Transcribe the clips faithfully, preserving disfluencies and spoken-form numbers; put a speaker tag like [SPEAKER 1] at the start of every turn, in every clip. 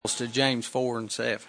[SPEAKER 1] To James four and seven.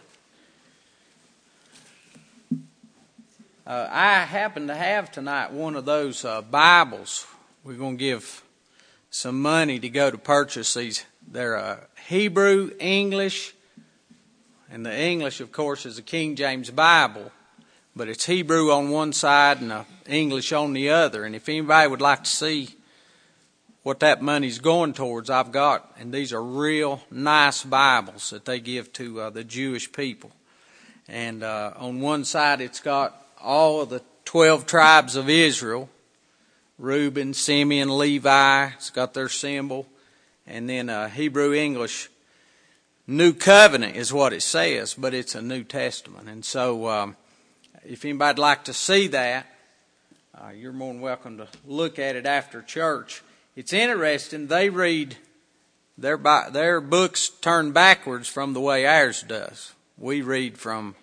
[SPEAKER 1] Uh, I happen to have tonight one of those uh, Bibles. We're going to give some money to go to purchase these. They're uh, Hebrew, English, and the English, of course, is the King James Bible, but it's Hebrew on one side and uh, English on the other. And if anybody would like to see what that money's going towards, I've got, and these are real nice Bibles that they give to uh, the Jewish people. And uh, on one side it's got all of the twelve tribes of Israel, Reuben, Simeon, Levi. It's got their symbol. And then uh, Hebrew, English, New Covenant is what it says, but it's a New Testament. And so um, if anybody'd like to see that, uh, you're more than welcome to look at it after church. It's interesting, they read their their books turn backwards from the way ours does. We read from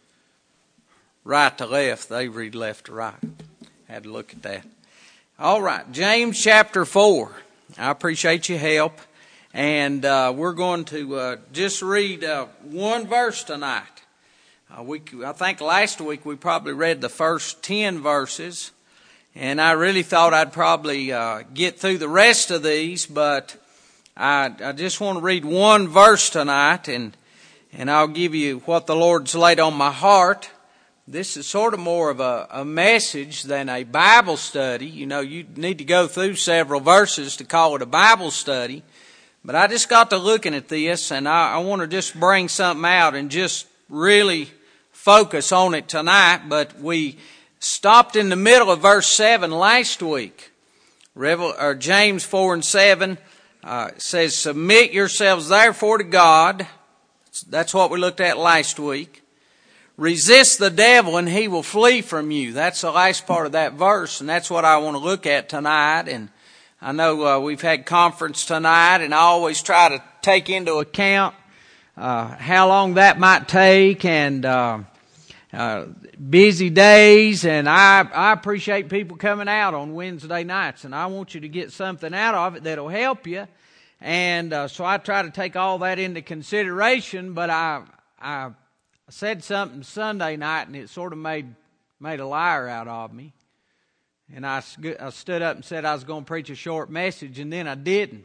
[SPEAKER 1] right to left, they read left to right. Had to look at that. All right, James chapter four. I appreciate your help. And uh, we're going to uh, just read uh, one verse tonight. Uh, we, I think last week we probably read the first ten verses. And I really thought I'd probably uh, get through the rest of these, but I, I just want to read one verse tonight, and and I'll give you what the Lord's laid on my heart. This is sort of more of a, a message than a Bible study. You know, you need to go through several verses to call it a Bible study. But I just got to looking at this, and I, I want to just bring something out and just really focus on it tonight. But we stopped in the middle of verse seven last week. Revel, or James four and seven uh, says, "Submit yourselves therefore to God." That's what we looked at last week. "Resist the devil and he will flee from you." That's the last part of that verse, and that's what I want to look at tonight. And I know uh, we've had conference tonight, and I always try to take into account uh, how long that might take, and uh, Uh, busy days, and I, I appreciate people coming out on Wednesday nights, and I want you to get something out of it that'll help you. And uh, so I try to take all that into consideration, but I I said something Sunday night, and it sort of made made a liar out of me. And I, I stood up and said I was going to preach a short message, and then I didn't.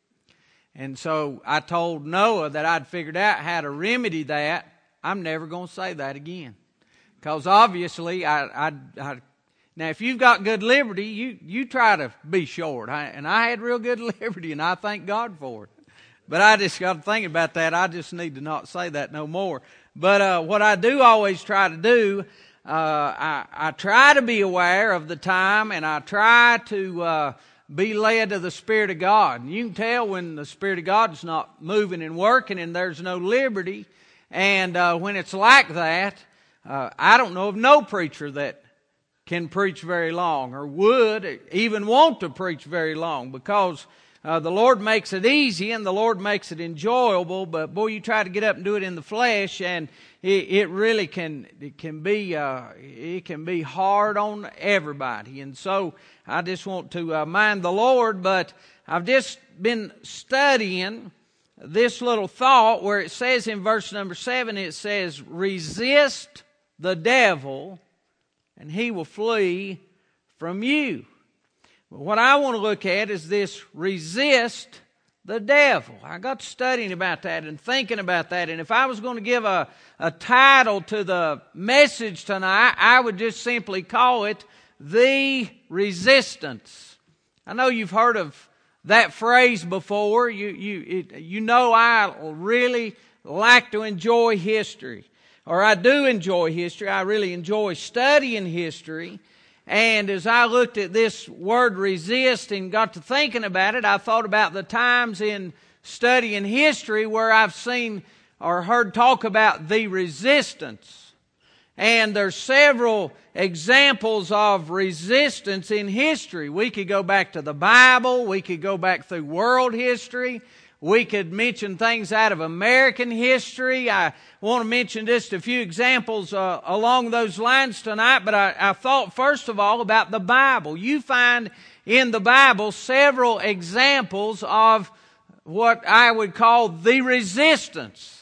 [SPEAKER 1] And so I told Noah that I'd figured out how to remedy that. I'm never going to say that again. Because obviously, I, I, I, now if you've got good liberty, you, you try to be short. I, and I had real good liberty, and I thank God for it. But I just got to think about that. I just need to not say that no more. But uh, what I do always try to do, uh, I, I try to be aware of the time, and I try to uh, be led to the Spirit of God. And you can tell when the Spirit of God is not moving and working, and there's no liberty. And uh, when it's like that, Uh, I don't know of no preacher that can preach very long or would even want to preach very long, because uh, the Lord makes it easy and the Lord makes it enjoyable. But boy, you try to get up and do it in the flesh, and it, it really can it can be uh, it can be hard on everybody. And so I just want to uh, mind the Lord. But I've just been studying this little thought where it says in verse number seven, it says, "Resist the devil, and he will flee from you." But what I want to look at is this: resist the devil. I got studying about that and thinking about that. And if I was going to give a, a title to the message tonight, I would just simply call it The Resistance. I know you've heard of that phrase before. You, you, it, you know I really like to enjoy history. Or I do enjoy history. I really enjoy studying history. And as I looked at this word resist and got to thinking about it, I thought about the times in studying history where I've seen or heard talk about the resistance. And there's several examples of resistance in history. We could go back to the Bible. We could go back through world history. We could mention things out of American history. I want to mention just a few examples uh, along those lines tonight, but I, I thought first of all about the Bible. You find in the Bible several examples of what I would call the resistance.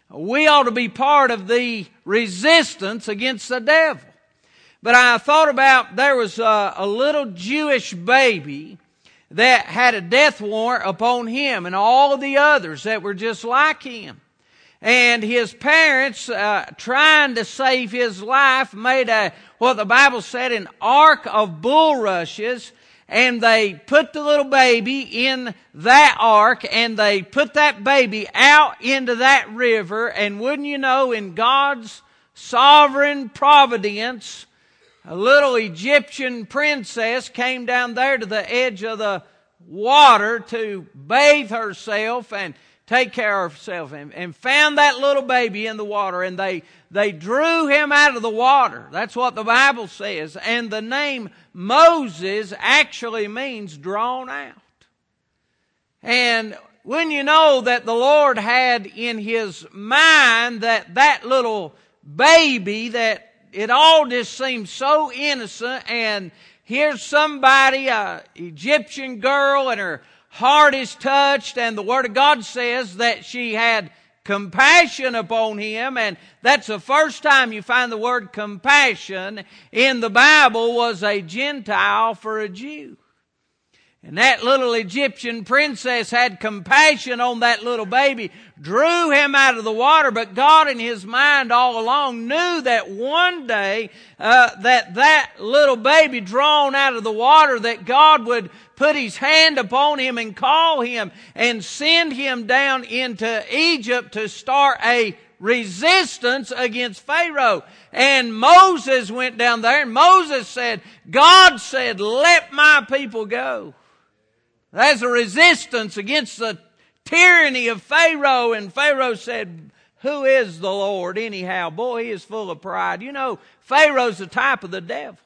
[SPEAKER 1] we ought to be part of the resistance against the devil. But I thought about, there was a, a little Jewish baby that had a death warrant upon him and all the others that were just like him. And his parents, uh, trying to save his life, made a, what the Bible said, an ark of bulrushes. And they put the little baby in that ark, and they put that baby out into that river. And wouldn't you know, in God's sovereign providence, a little Egyptian princess came down there to the edge of the water to bathe herself and take care of herself, and, and found that little baby in the water, and they, they drew him out of the water. That's what the Bible says. And the name Moses actually means drawn out. And when you know that the Lord had in His mind that that little baby, that it all just seemed so innocent, and here's somebody, a Egyptian girl, and her heart is touched, and the Word of God says that she had compassion upon him, and that's the first time you find the word compassion in the Bible, was a Gentile for a Jew. And that little Egyptian princess had compassion on that little baby, drew him out of the water, but God in His mind all along knew that one day uh, that that little baby drawn out of the water, that God would put His hand upon him and call him and send him down into Egypt to start a resistance against Pharaoh. And Moses went down there, and Moses said, God said, let my people go. That's a resistance against the tyranny of Pharaoh. And Pharaoh said, who is the Lord anyhow? Boy, he is full of pride. You know, Pharaoh's the type of the devil.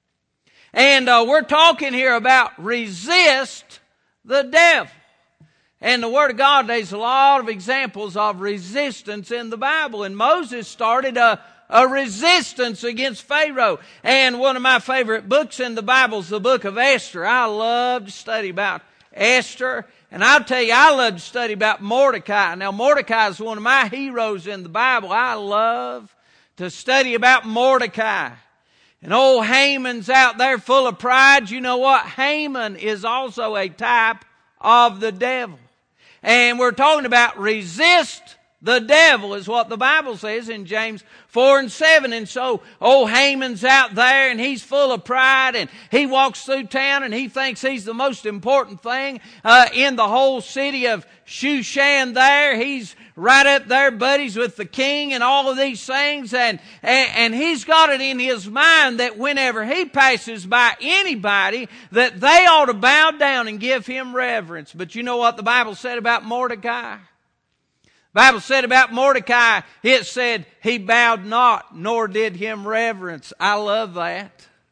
[SPEAKER 1] And uh, we're talking here about resist the devil. And the Word of God, there's a lot of examples of resistance in the Bible. And Moses started a, a resistance against Pharaoh. And one of my favorite books in the Bible is the book of Esther. I love to study about Esther. And I'll tell you, I love to study about Mordecai. Now, Mordecai is one of my heroes in the Bible. I love to study about Mordecai. And old Haman's out there full of pride. You know what? Haman is also a type of the devil. And we're talking about resist the devil, is what the Bible says in James four and seven. And so old Haman's out there, and he's full of pride, and he walks through town, and he thinks he's the most important thing uh, in the whole city of Shushan there. He's right up there buddies with the king and all of these things. And, and, and he's got it in his mind that whenever he passes by anybody, that they ought to bow down and give him reverence. But you know what the Bible said about Mordecai? The Bible said about Mordecai, it said, he bowed not, nor did him reverence. I love that.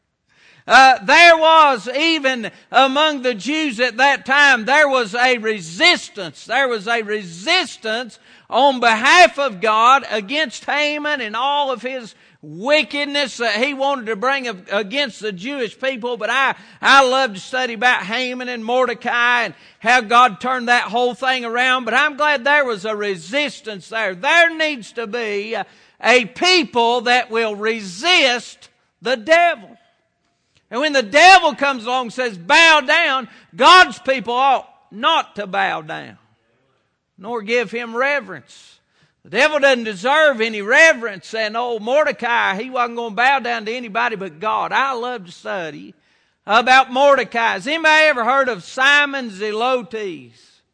[SPEAKER 1] Uh, there was, even among the Jews at that time, there was a resistance. There was a resistance on behalf of God against Haman and all of his wickedness that he wanted to bring against the Jewish people. But I, I love to study about Haman and Mordecai and how God turned that whole thing around. But I'm glad there was a resistance there. There needs to be a people that will resist the devil. And when the devil comes along and says, bow down, God's people ought not to bow down, nor give him reverence. The devil doesn't deserve any reverence. And old Mordecai, he wasn't going to bow down to anybody but God. I love to study about Mordecai. Has anybody ever heard of Simon Zelotes?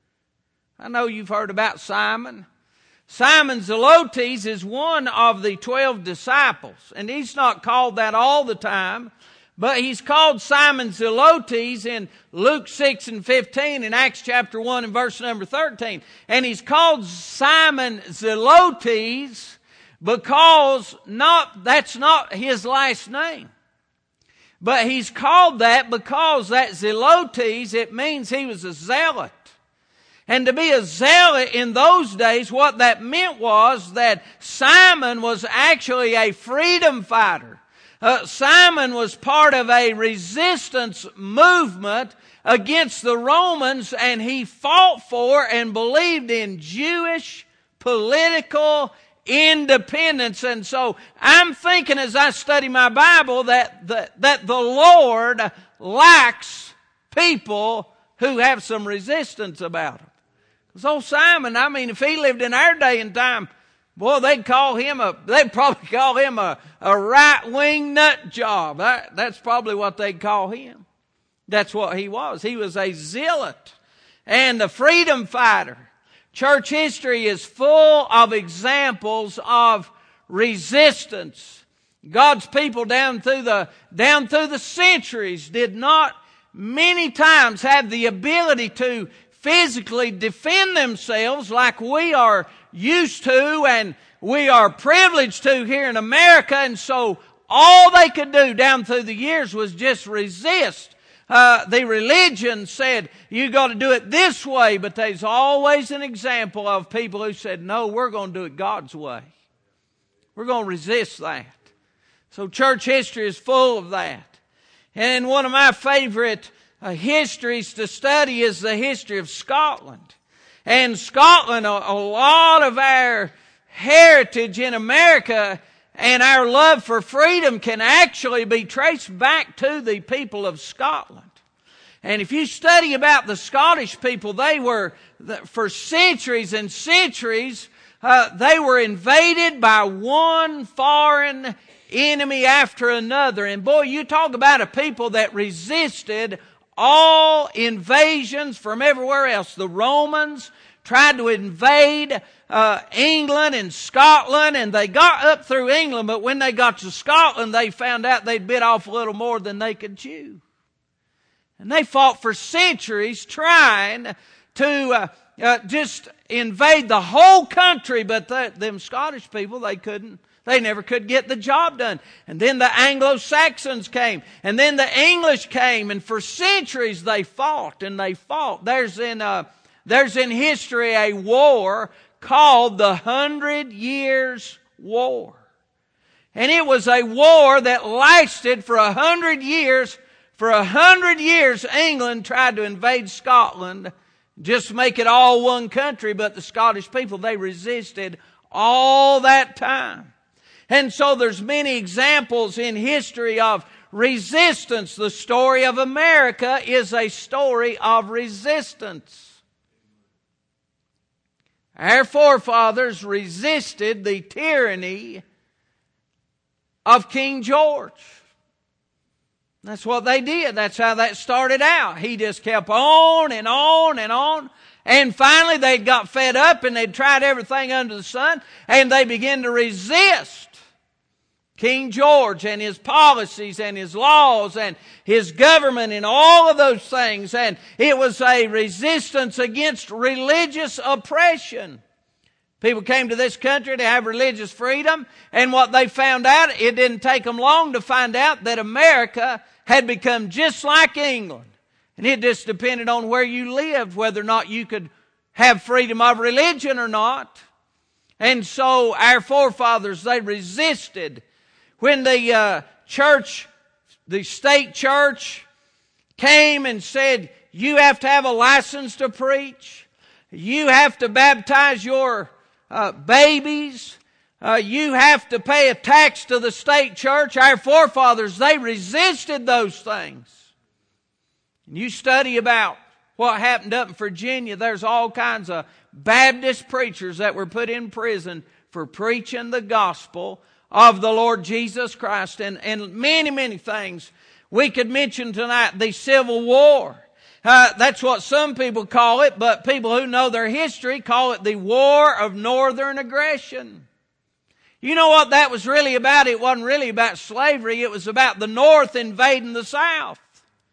[SPEAKER 1] I know you've heard about Simon. Simon Zelotes is one of the twelve disciples. And he's not called that all the time. But he's called Simon Zelotes in Luke six and fifteen, in Acts chapter one and verse number thirteen. And he's called Simon Zelotes because not, that's not his last name. But he's called that because that Zelotes, it means he was a zealot. And to be a zealot in those days, what that meant was that Simon was actually a freedom fighter. Uh, Simon was part of a resistance movement against the Romans, and he fought for and believed in Jewish
[SPEAKER 2] political independence. And so I'm thinking as I study my Bible that the, that the Lord likes people who have some resistance about him. Because old Simon, I mean, if he lived in our day and time, boy, they'd call him a, they'd probably call him a, a right-wing nut job. That, that's probably what they'd call him. That's what he was. He was a zealot and a freedom fighter. Church history is full of examples of resistance. God's people down through the, down through the centuries did not many times have the ability to physically defend themselves like we are used to and we are privileged to here in America. And so all they could do down through the years was just resist. Uh, the religion said, you got to do it this way, but there's always an example of people who said, no, we're going to do it God's way. We're going to resist that. So church history is full of that. And one of my favorite uh, histories to study is the history of Scotland. And Scotland, a, a lot of our heritage in America and our love for freedom can actually be traced back to the people of Scotland. And if you study about the Scottish people, they were, for centuries and centuries, uh, they were invaded by one foreign enemy after another. And boy, you talk about a people that resisted all invasions from everywhere else. The Romans tried to invade uh, England and Scotland, and they got up through England, but when they got to Scotland, they found out they'd bit off a little more than they could chew. And they fought for centuries trying to uh, uh, just invade the whole country, but the, them Scottish people, they couldn't. They never could get the job done. And then the Anglo-Saxons came, and then the English came, and for centuries they fought and they fought. There's in uh, there's in history a war called the Hundred Years' War. And it was a war that lasted for a hundred years. For a hundred years, England tried to invade Scotland, just make it all one country, but the Scottish people, they resisted all that time. And so there's many examples in history of resistance. The story of America is a story of resistance. Our forefathers resisted the tyranny of King George. That's what they did. That's how that started out. He just kept on and on and on. And finally they'd got fed up and they'd tried everything under the sun. And they began to resist King George and his policies and his laws and his government and all of those things. And it was a resistance against religious oppression. People came to this country to have religious freedom. And what they found out, it didn't take them long to find out that America had become just like England. And it just depended on where you lived, whether or not you could have freedom of religion or not. And so our forefathers, they resisted. When the uh, church, the state church came and said, you have to have a license to preach. You have to baptize your uh, babies. Uh, you have to pay a tax to the state church. Our forefathers, they resisted those things. And you study about what happened up in Virginia. There's all kinds of Baptist preachers that were put in prison for preaching the gospel of the Lord Jesus Christ, and, and many, many things. We could mention tonight the Civil War. Uh, that's what some people call it, but people who know their history call it the War of Northern Aggression. You know what that was really about? It wasn't really about slavery. It was about the North invading the South.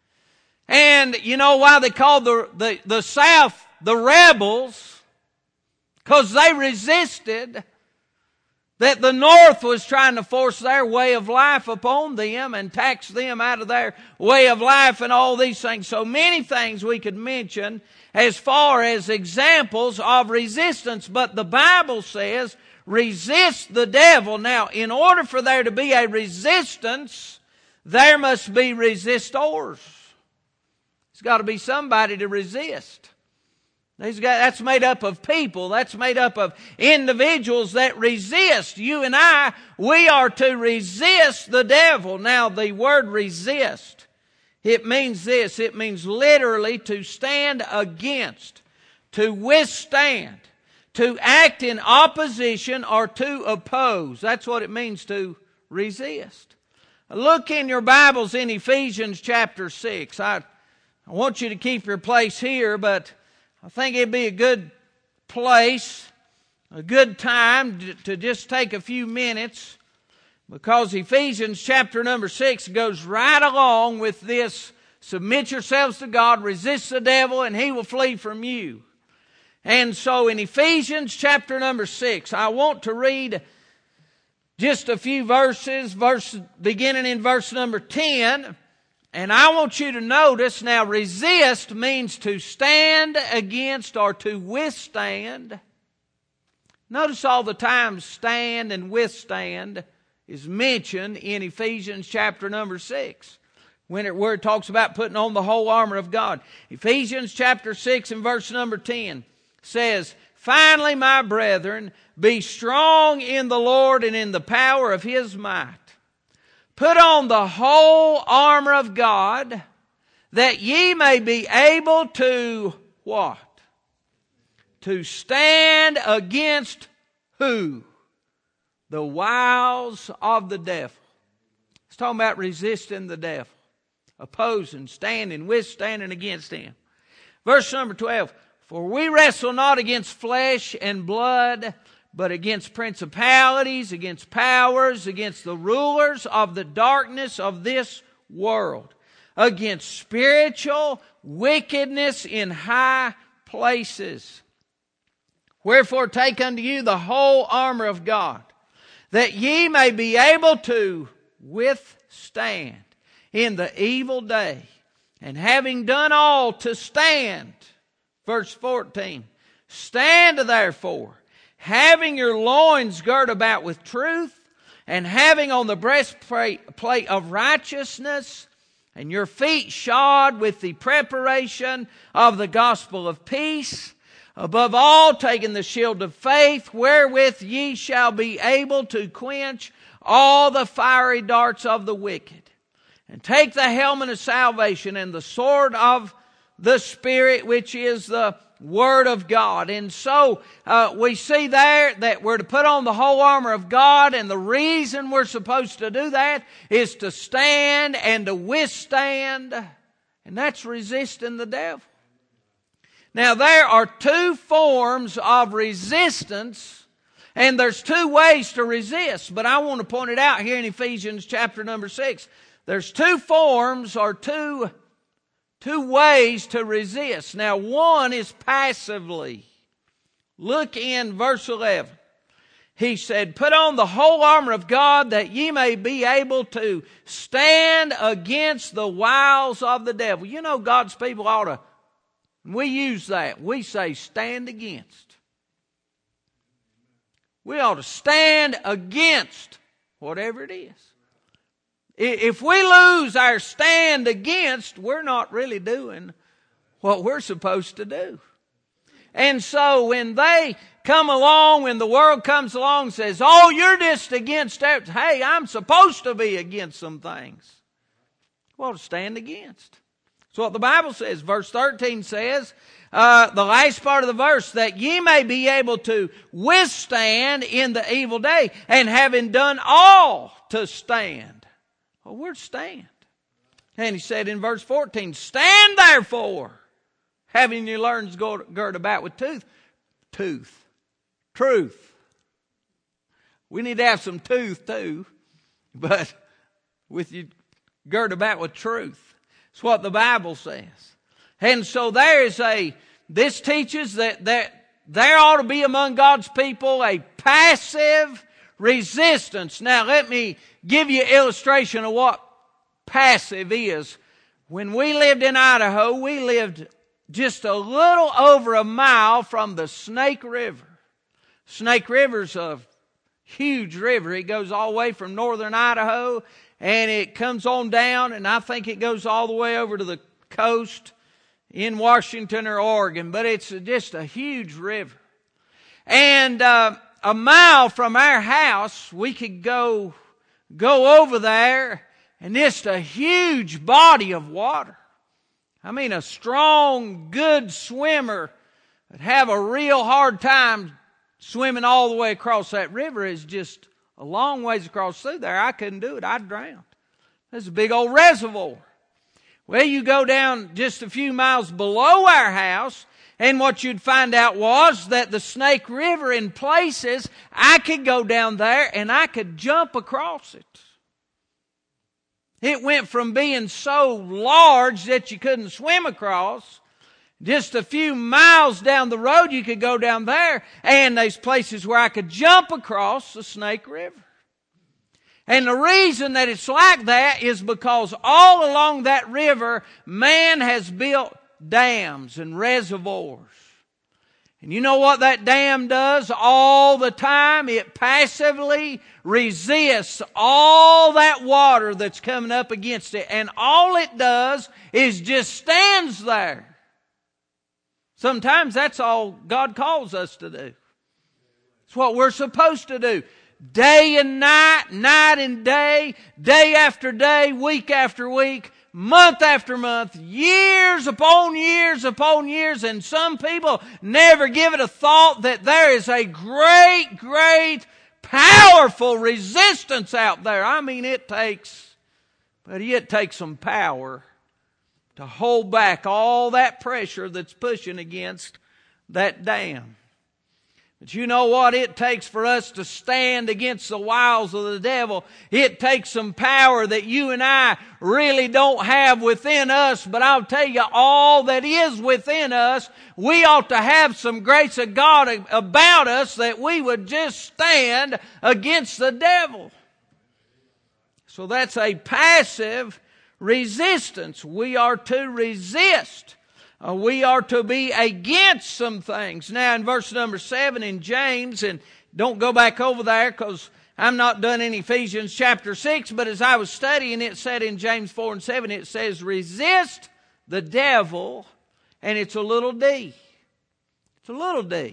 [SPEAKER 2] And you know why they called the, the, the South the rebels? Because they resisted that the North was trying to force their way of life upon them and tax them out of their way of life and all these things. So many things we could mention as far as examples of resistance. But the Bible says, resist the devil. Now, in order for there to be a resistance, there must be resistors. There's got to be somebody to resist. These guys, that's made up of people. That's made up of individuals that resist. You and I, we are to resist the devil. Now, the word resist, it means this. It means literally to stand against, to withstand, to act in opposition, or to oppose. That's what it means to resist. Look in your Bibles in Ephesians chapter six. I, I want you to keep your place here, but I think it'd be a good place, a good time to, to just take a few minutes, because Ephesians chapter number six goes right along with this: submit yourselves to God, resist the devil, and he will flee from you. And so in Ephesians chapter number six, I want to read just a few verses, verse beginning in verse number ten. And I want you to notice now, resist means to stand against or to withstand. Notice all the times stand and withstand is mentioned in Ephesians chapter number six, when it, where it talks about putting on the whole armor of God. Ephesians chapter six and verse number ten says, "Finally, my brethren, be strong in the Lord and in the power of His might. Put on the whole armor of God, that ye may be able to," what? To stand against who? The wiles of the devil. It's talking about resisting the devil. Opposing, standing, withstanding against him. Verse number twelve. "For we wrestle not against flesh and blood, but against principalities, against powers, against the rulers of the darkness of this world, against spiritual wickedness in high places. Wherefore take unto you the whole armor of God, that ye may be able to withstand in the evil day, and having done all to stand." Verse fourteen, "Stand therefore, having your loins girt about with truth, and having on the breastplate of righteousness, and your feet shod with the preparation of the gospel of peace. Above all, taking the shield of faith, wherewith ye shall be able to quench all the fiery darts of the wicked. And take the helmet of salvation and the sword of the Spirit, which is the Word of God." And so uh, we see there that we're to put on the whole armor of God, and the reason we're supposed to do that is to stand and to withstand, and that's resisting the devil. Now, there are two forms of resistance, and there's two ways to resist, but I want to point it out here in Ephesians chapter number six. There's two forms or two Two ways to resist. Now, one is passively. Look in verse eleven. He said, "Put on the whole armor of God, that ye may be able to stand against the wiles of the devil." You know, God's people ought to, we use that. We say stand against. We ought to stand against whatever it is. If we lose our stand against, we're not really doing what we're supposed to do. And so when they come along, when the world comes along and says, "Oh, you're just against that," hey, I'm supposed to be against some things. Well, to stand against. That's what the Bible says. Verse thirteen says, uh, the last part of the verse, "that ye may be able to withstand in the evil day, and having done all to stand." Well, we're to stand. And he said in verse fourteen, "Stand therefore, having your loins girt about with tooth." Tooth. Truth. We need to have some tooth too, but with you girt about with truth. It's what the Bible says. And so there is a, this teaches that, that there ought to be among God's people a passive resistance. Now let me give you an illustration of what passive is. When we lived in Idaho, we lived just a little over a mile from the Snake River. Snake River's a huge river. It goes all the way from northern Idaho, and it comes on down, and I think it goes all the way over to the coast in Washington or Oregon, but it's just a huge river. And uh, a mile from our house, we could go go over there, and just a huge body of water. I mean, a strong, good swimmer would have a real hard time swimming all the way across that river. Is just a long ways across through there. I couldn't do it. I'd drown. There's a big old reservoir. Well, you go down just a few miles below our house, and what you'd find out was that the Snake River, in places, I could go down there and I could jump across it. It went from being so large that you couldn't swim across. Just a few miles down the road, you could go down there, and there's places where I could jump across the Snake River. And the reason that it's like that is because all along that river, man has built dams and reservoirs. And you know what that dam does all the time? It passively resists all that water that's coming up against it. And all it does is just stands there. Sometimes that's all God calls us to do. It's what we're supposed to do. Day and night, night and day, day after day, week after week, month after month, years upon years upon years, and some people never give it a thought that there is a great, great, powerful resistance out there. I mean, it takes, but it takes some power to hold back all that pressure that's pushing against that dam. But you know what it takes for us to stand against the wiles of the devil? It takes some power that you and I really don't have within us. But I'll tell you, all that is within us, we ought to have some grace of God about us that we would just stand against the devil. So that's a passive resistance. We are to resist. Uh, we are to be against some things. Now in verse number seven in James, and don't go back over there because I'm not done in Ephesians chapter six, but as I was studying, it said in James four and seven, it says, resist the devil, and it's a little d. It's a little d.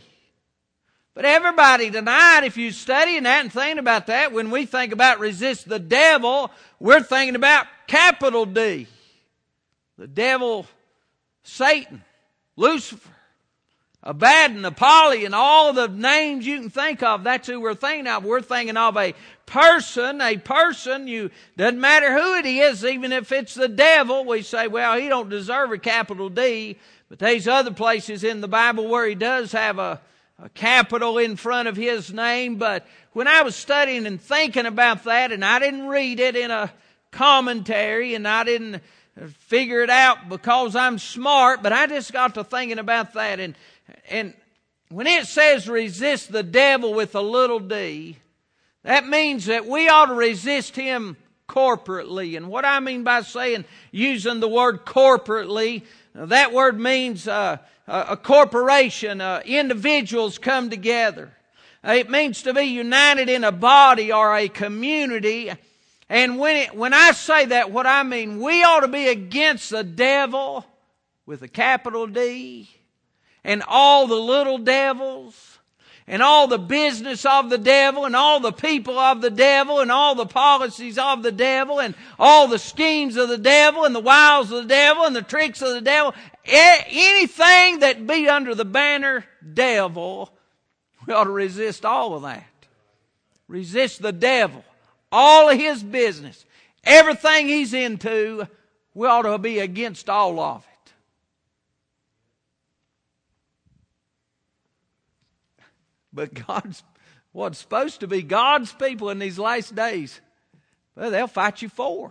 [SPEAKER 2] But everybody tonight, if you study that and think about that, when we think about resist the devil, we're thinking about capital D. The devil, Satan, Lucifer, Abaddon, Apollyon, all the names you can think of, that's who we're thinking of. We're thinking of a person, a person, you, doesn't matter who it is, even if it's the devil, we say, well, he don't deserve a capital D, but there's other places in the Bible where he does have a, a capital in front of his name. But when I was studying and thinking about that, and I didn't read it in a commentary, and I didn't figure it out because I'm smart, but I just got to thinking about that. And and when it says resist the devil with a little d, that means that we ought to resist him corporately. And what I mean by saying, using the word corporately, that word means uh, a corporation, uh, individuals come together. It means to be united in a body or a community. And when it, when I say that, what I mean, we ought to be against the devil with a capital D, and all the little devils, and all the business of the devil, and all the people of the devil, and all the policies of the devil, and all the schemes of the devil, and the wiles of the devil, and the tricks of the devil. Anything that be under the banner devil, we ought to resist all of that. Resist the devil. All of his business, everything he's into, we ought to be against all of it. But God's, what's supposed to be God's people in these last days, well, they'll fight you for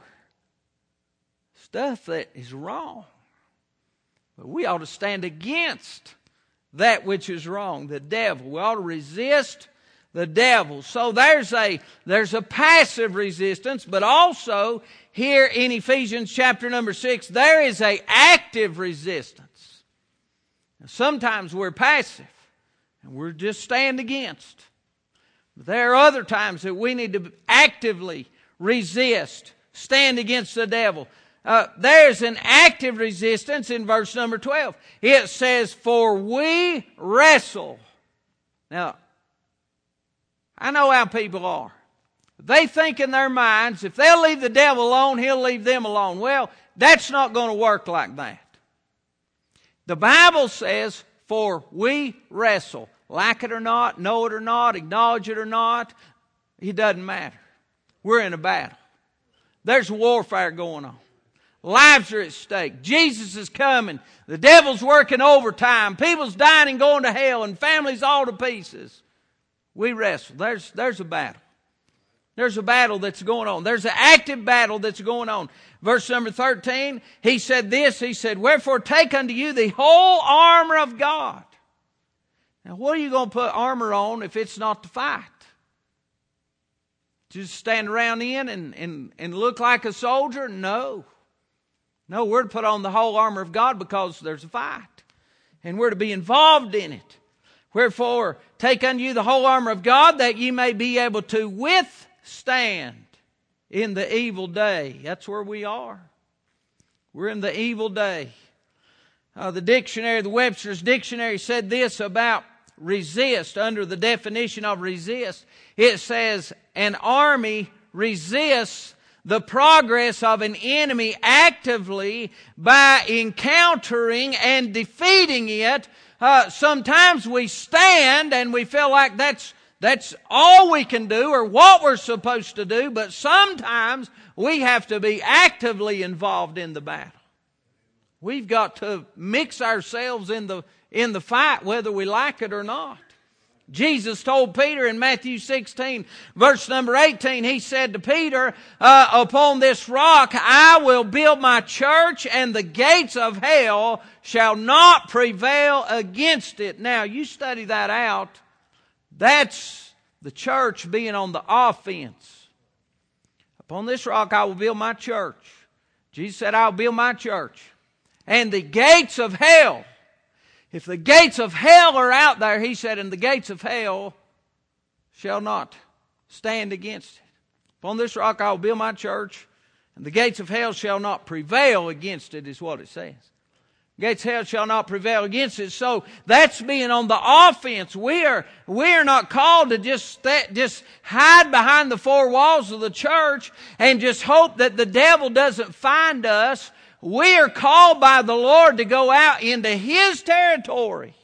[SPEAKER 2] stuff that is wrong. But we ought to stand against that which is wrong, the devil. We ought to resist the devil. So there's a, there's a passive resistance, but also here in Ephesians chapter number six, there is a active resistance. Now, sometimes we're passive and we're just stand against. But there are other times that we need to actively resist, stand against the devil. uh, there's an active resistance in verse number twelve. It says, for we wrestle. Now, I know how people are. They think in their minds, if they'll leave the devil alone, he'll leave them alone. Well, that's not going to work like that. The Bible says, for we wrestle. Like it or not, know it or not, acknowledge it or not, it doesn't matter. We're in a battle. There's warfare going on. Lives are at stake. Jesus is coming. The devil's working overtime. People's dying and going to hell, and families all to pieces. We wrestle. There's, there's a battle. There's a battle that's going on. There's an active battle that's going on. Verse number thirteen, he said this, he said, wherefore take unto you the whole armor of God. Now what are you going to put armor on if it's not to fight? Just stand around in and, and, and look like a soldier? No. No, we're to put on the whole armor of God because there's a fight. And we're to be involved in it. Wherefore take unto you the whole armor of God that ye may be able to withstand in the evil day. That's where we are. We're in the evil day. Uh, the dictionary, the Webster's Dictionary said this about resist under the definition of resist. It says an army resists the progress of an enemy actively by encountering and defeating it. Uh, sometimes we stand and we feel like that's That's all we can do or what we're supposed to do, but sometimes we have to be actively involved in the battle. We've got to mix ourselves in the, in the fight whether we like it or not. Jesus told Peter in Matthew sixteen, verse number eighteen, he said to Peter, uh, upon this rock I will build my church, and the gates of hell shall not prevail against it. Now, you study that out. That's the church being on the offense. Upon this rock I will build my church. Jesus said, I'll build my church. And the gates of hell, if the gates of hell are out there, he said, and the gates of hell shall not stand against it. Upon this rock I will build my church, and the gates of hell shall not prevail against it, is what it says. Gates of hell shall not prevail against it. So that's being on the offense. We are, we are not called to just, st- just hide behind the four walls of the church and just hope that the devil doesn't find us. We are called by the Lord to go out into His territory.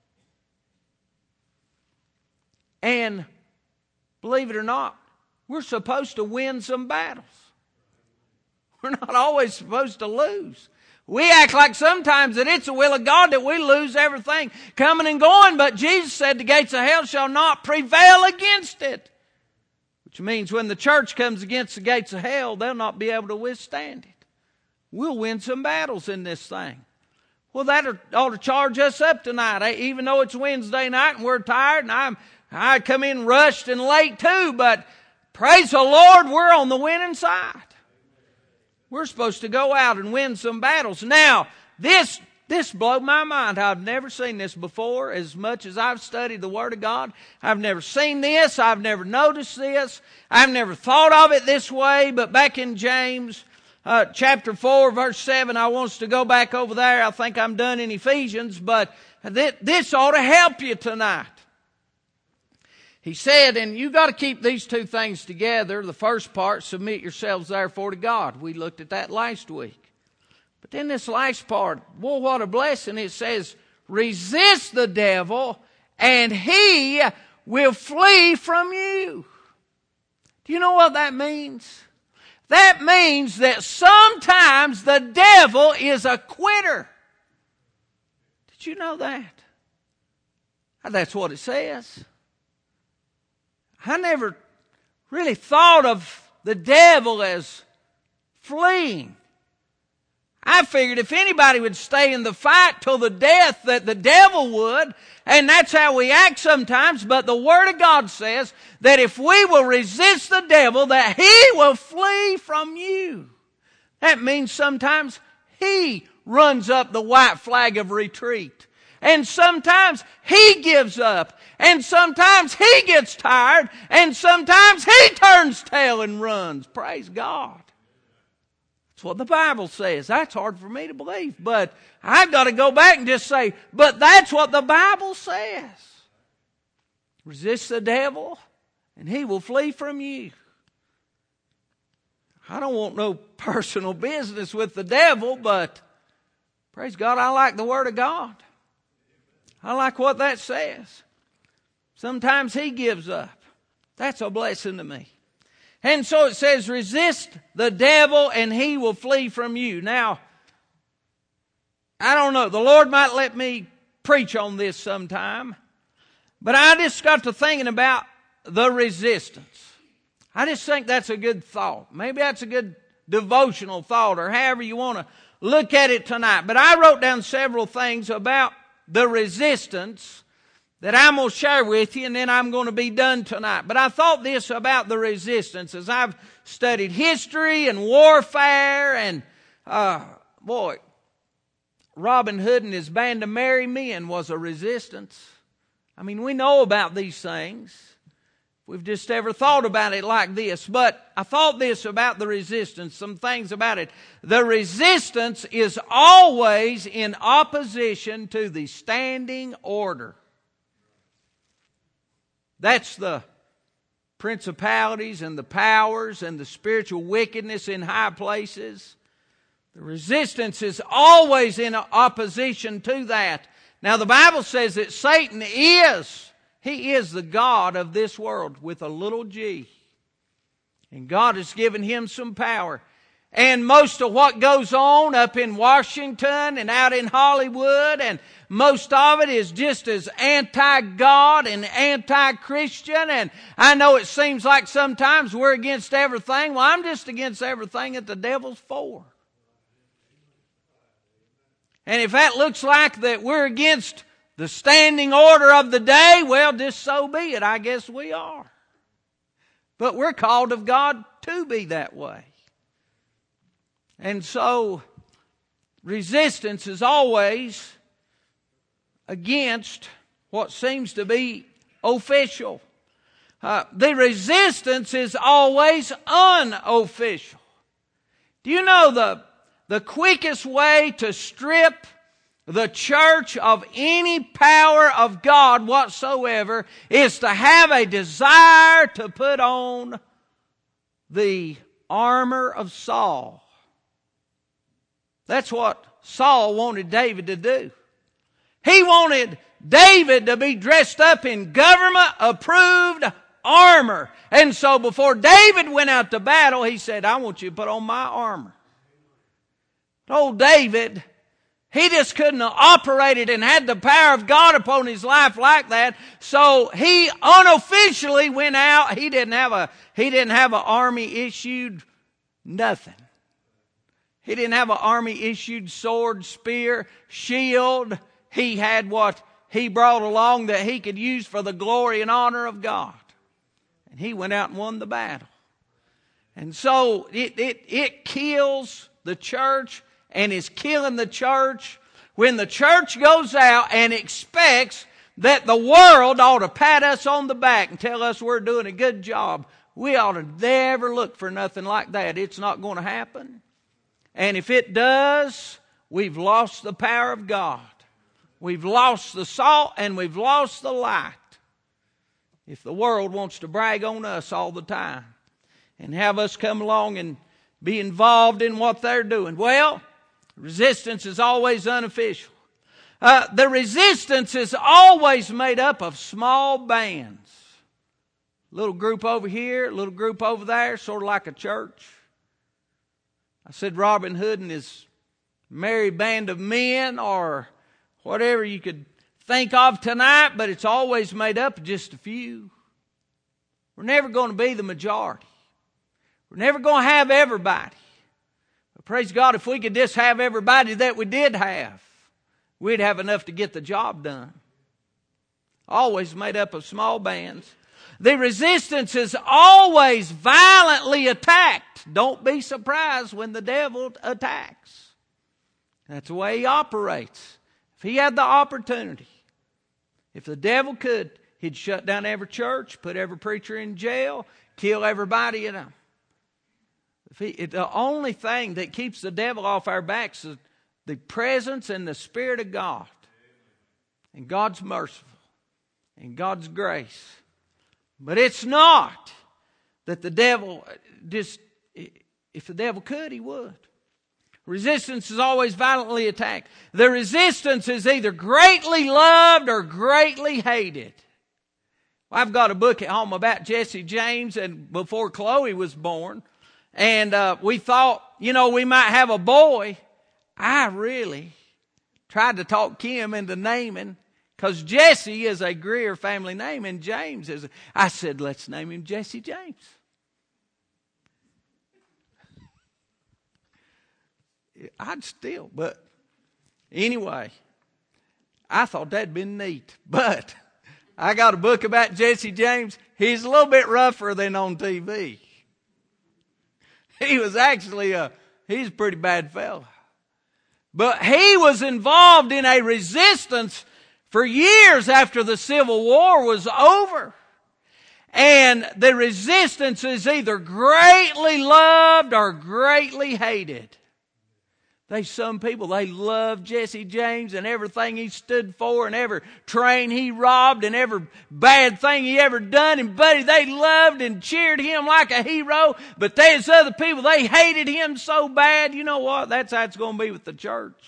[SPEAKER 2] And believe it or not, we're supposed to win some battles. We're not always supposed to lose. We act like sometimes that it's the will of God that we lose everything coming and going. But Jesus said the gates of hell shall not prevail against it. Which means when the church comes against the gates of hell, they'll not be able to withstand it. We'll win some battles in this thing. Well, that ought to charge us up tonight. Even though it's Wednesday night and we're tired and I'm, I come in rushed and late too. But praise the Lord, we're on the winning side. We're supposed to go out and win some battles. Now, this this blew my mind. I've never seen this before. As much as I've studied the Word of God, I've never seen this. I've never noticed this. I've never thought of it this way. But back in James uh, chapter four, verse seven, I want us to go back over there. I think I'm done in Ephesians, but th- this ought to help you tonight. He said, and you got to keep these two things together. The first part, submit yourselves therefore to God. We looked at that last week. But then this last part, well, what a blessing. It says, resist the devil and he will flee from you. Do you know what that means? That means that sometimes the devil is a quitter. Did you know that? That's what it says. I never really thought of the devil as fleeing. I figured if anybody would stay in the fight till the death, that the devil would. And that's how we act sometimes. But the Word of God says that if we will resist the devil, that he will flee from you. That means sometimes he runs up the white flag of retreat. And sometimes he gives up. And sometimes he gets tired. And sometimes he turns tail and runs. Praise God. That's what the Bible says. That's hard for me to believe. But I've got to go back and just say, but that's what the Bible says. Resist the devil, and he will flee from you. I don't want no personal business with the devil, but praise God, I like the Word of God. I like what that says. Sometimes he gives up. That's a blessing to me. And so it says, resist the devil and he will flee from you. Now, I don't know. The Lord might let me preach on this sometime. But I just got to thinking about the resistance. I just think that's a good thought. Maybe that's a good devotional thought, or however you want to look at it tonight. But I wrote down several things about the resistance that I'm going to share with you, and then I'm going to be done tonight. But I thought this about the resistance as I've studied history and warfare, and uh, boy, Robin Hood and his band of merry men was a resistance. I mean, we know about these things. We've just ever thought about it like this. But I thought this about the resistance, some things about it. The resistance is always in opposition to the standing order. That's the principalities and the powers and the spiritual wickedness in high places. The resistance is always in opposition to that. Now the Bible says that Satan is, he is the god of this world with a little g. And God has given him some power. And most of what goes on up in Washington and out in Hollywood, and most of it is just as anti-God and anti-Christian. And I know it seems like sometimes we're against everything. Well, I'm just against everything that the devil's for. And if that looks like that we're against the standing order of the day, well, just so be it. I guess we are. But we're called of God to be that way. And so, resistance is always against what seems to be official. Uh, the resistance is always unofficial. Do you know the, the quickest way to strip the church of any power of God whatsoever is to have a desire to put on the armor of Saul. That's what Saul wanted David to do. He wanted David to be dressed up in government-approved armor. And so before David went out to battle, he said, I want you to put on my armor. Old David, he just couldn't have operated and had the power of God upon his life like that. So he unofficially went out. He didn't have a, he didn't have an army issued nothing. He didn't have an army-issued sword, spear, shield. He had what he brought along that he could use for the glory and honor of God. And he went out and won the battle. And so it, it, it kills the church and is killing the church when the church goes out and expects that the world ought to pat us on the back and tell us we're doing a good job. We ought to never look for nothing like that. It's not going to happen. And if it does, we've lost the power of God. We've lost the salt and we've lost the light. If the world wants to brag on us all the time and have us come along and be involved in what they're doing. Well, resistance is always unofficial. Uh, the resistance is always made up of small bands. Little group over here, little group over there, sort of like a church. I said Robin Hood and his merry band of men, or whatever you could think of tonight, but it's always made up of just a few. We're never going to be the majority. We're never going to have everybody. But praise God, if we could just have everybody that we did have, we'd have enough to get the job done. Always made up of small bands. The resistance is always violently attacked. Don't be surprised when the devil attacks. That's the way he operates. If he had the opportunity, if the devil could, he'd shut down every church, put every preacher in jail, kill everybody in a If he, it, the only thing that keeps the devil off our backs is the presence and the Spirit of God. And God's merciful. And God's grace. But it's not that the devil just, if the devil could, he would. Resistance is always violently attacked. The resistance is either greatly loved or greatly hated. I've got a book at home about Jesse James and before Chloe was born. And uh, we thought, you know, we might have a boy. I really tried to talk Kim into naming, because Jesse is a Greer family name and James is a, I said, let's name him Jesse James. I'd still, but anyway, I thought that'd been neat. But I got a book about Jesse James. He's a little bit rougher than on T V. He was actually a, he's a pretty bad fella. But he was involved in a resistance for years after the Civil War was over. And the resistance is either greatly loved or greatly hated. There's some people, they love Jesse James and everything he stood for and every train he robbed and every bad thing he ever done. And buddy, they loved and cheered him like a hero. But there's other people, they hated him so bad. You know what? That's how it's going to be with the church.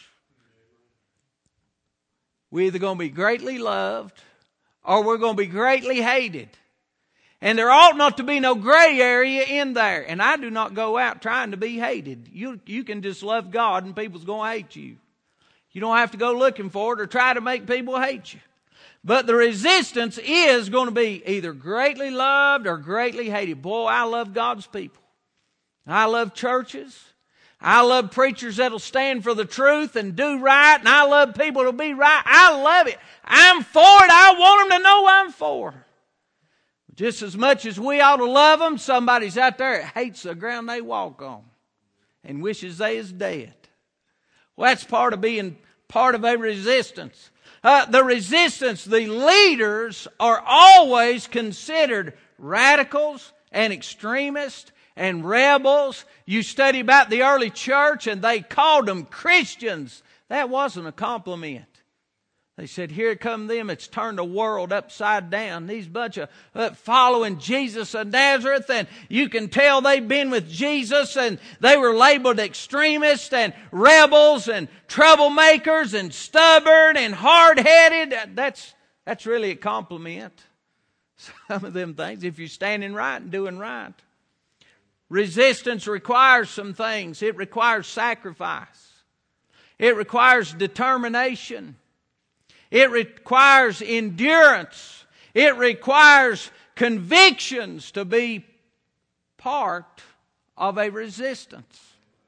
[SPEAKER 2] We're either going to be greatly loved or we're going to be greatly hated. And there ought not to be no gray area in there. And I do not go out trying to be hated. You, you can just love God and people's going to hate you. You don't have to go looking for it or try to make people hate you. But the resistance is going to be either greatly loved or greatly hated. Boy, I love God's people. I love churches. I love preachers that'll stand for the truth and do right. And I love people that'll be right. I love it. I'm for it. I want them to know I'm for it. Just as much as we ought to love them, somebody's out there that hates the ground they walk on and wishes they is dead. Well, that's part of being part of a resistance. Uh, the resistance, the leaders are always considered radicals and extremists and rebels. You study about the early church and they called them Christians. That wasn't a compliment. They said, here come them, it's turned the world upside down. These bunch of uh, following Jesus of Nazareth, and you can tell they've been with Jesus, and they were labeled extremists and rebels and troublemakers and stubborn and hard-headed. That's, that's really a compliment. Some of them things, if you're standing right and doing right. Resistance requires some things. It requires sacrifice. It requires determination. It requires endurance. It requires convictions to be part of a resistance.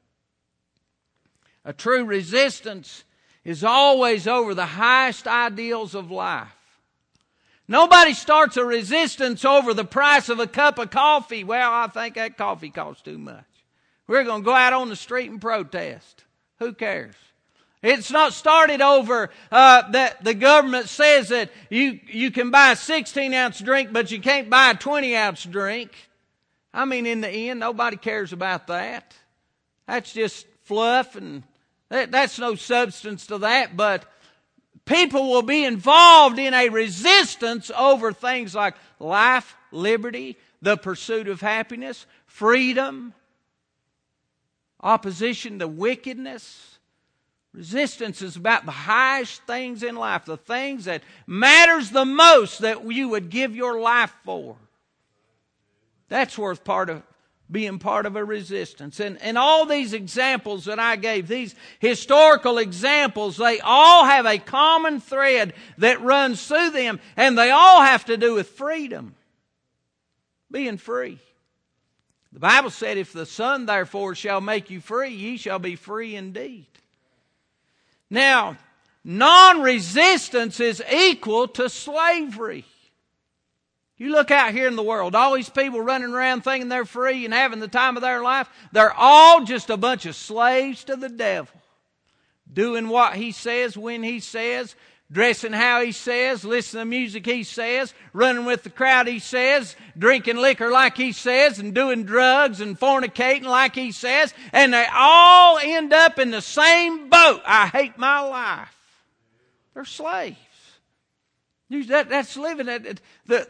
[SPEAKER 2] A true resistance is always over the highest ideals of life. Nobody starts a resistance over the price of a cup of coffee. Well, I think that coffee costs too much. We're going to go out on the street and protest. Who cares? It's not started over uh, that the government says that you, you can buy a sixteen ounce drink, but you can't buy a twenty ounce drink. I mean, in the end, nobody cares about that. That's just fluff, and that, that's no substance to that. But people will be involved in a resistance over things like life, liberty, the pursuit of happiness, freedom, opposition to wickedness. Resistance is about the highest things in life, the things that matters the most that you would give your life for. That's worth part of being part of a resistance. And, and all these examples that I gave, these historical examples, they all have a common thread that runs through them, and they all have to do with freedom. Being free. The Bible said, if the Son therefore shall make you free, ye shall be free indeed. Now, non-resistance is equal to slavery. You look out here in the world, all these people running around thinking they're free and having the time of their life, they're all just a bunch of slaves to the devil. Doing what he says when he says, dressing how he says, listening to music he says, running with the crowd he says, drinking liquor like he says, and doing drugs and fornicating like he says, and they all end up in the same boat. I hate my life. They're slaves. That, that's living at the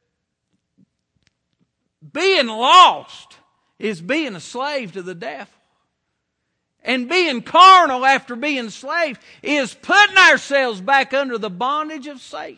[SPEAKER 2] being lost is being a slave to the devil. And being carnal after being slave is putting ourselves back under the bondage of Satan.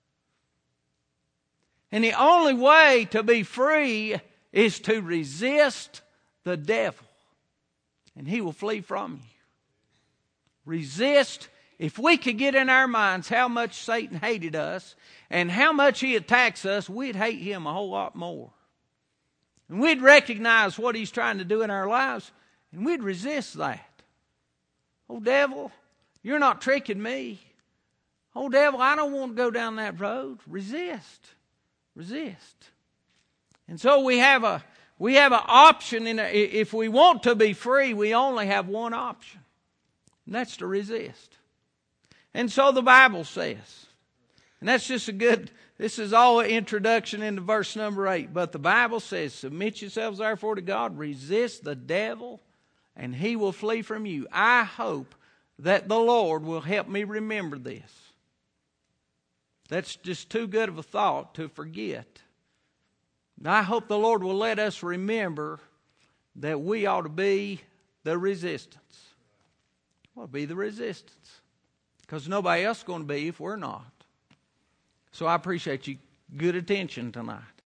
[SPEAKER 2] And the only way to be free is to resist the devil. And he will flee from you. Resist. If we could get in our minds how much Satan hated us and how much he attacks us, we'd hate him a whole lot more. And we'd recognize what he's trying to do in our lives, and we'd resist that. Oh, devil, you're not tricking me. Oh, devil, I don't want to go down that road. Resist. Resist. And so we have a we have an option. In a, if we want to be free, we only have one option, and that's to resist. And so the Bible says, and that's just a good, this is all an introduction into verse number eight. But the Bible says, submit yourselves therefore to God, resist the devil, and he will flee from you. I hope that the Lord will help me remember this. That's just too good of a thought to forget. And I hope the Lord will let us remember that we ought to be the resistance. Well, be the resistance. Because nobody else is going to be if we're not. So I appreciate you good attention tonight.